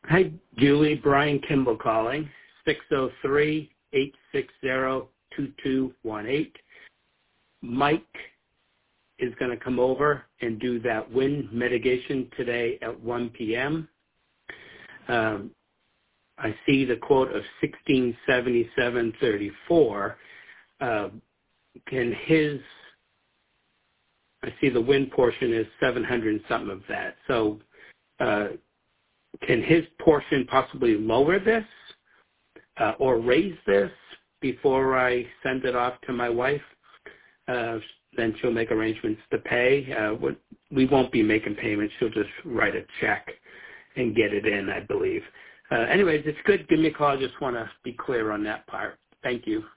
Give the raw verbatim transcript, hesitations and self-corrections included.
Hi, Julie. Brian Kimball calling, six oh three, eight six zero, two two one eight. Mike is going to come over and do that wind mitigation today at one p.m. Um, I see the quote of sixteen seventy-seven thirty-four. Uh, can his, I see the wind portion is seven hundred and something of that. So uh, can his portion possibly lower this uh, or raise this before I send it off to my wife? Uh, then she'll make arrangements to pay. Uh, we won't be making payments. She'll just write a check and get it in, I believe. Uh, anyways, it's good. Give me a call. I just want to be clear on that part. Thank you.